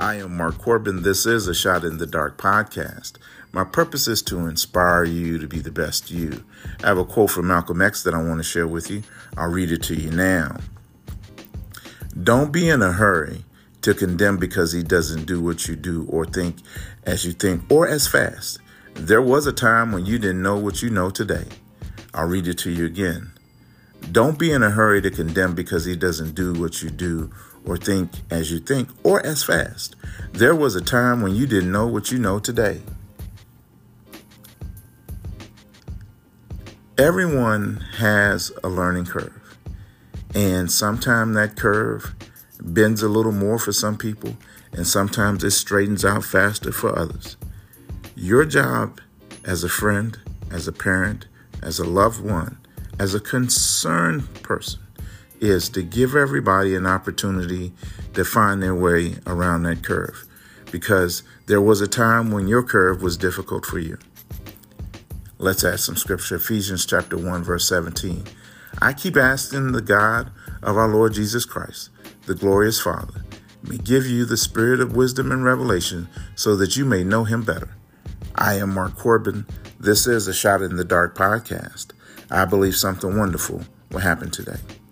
I am Mark Corbin. This is a Shot in the Dark podcast. My purpose is to inspire you to be the best you. I have a quote from Malcolm X that I want to share with you. I'll read it to you now. Don't be in a hurry to condemn because he doesn't do what you do or think as you think or as fast. There was a time when you didn't know what you know today. I'll read it to you again. Don't be in a hurry to condemn because he doesn't do what you do or think as you think or as fast. There was a time when you didn't know what you know today. Everyone has a learning curve, and sometimes that curve bends a little more for some people, and sometimes it straightens out faster for others. Your job as a friend, as a parent, as a loved one, as a concerned person is to give everybody an opportunity to find their way around that curve, because there was a time when your curve was difficult for you. Let's add some scripture. Ephesians chapter 1, verse 17. I keep asking the God of our Lord Jesus Christ, the glorious Father, may give you the spirit of wisdom and revelation so that you may know him better. I am Mark Corbin. This is a Shot in the Dark podcast. I believe something wonderful will happen today.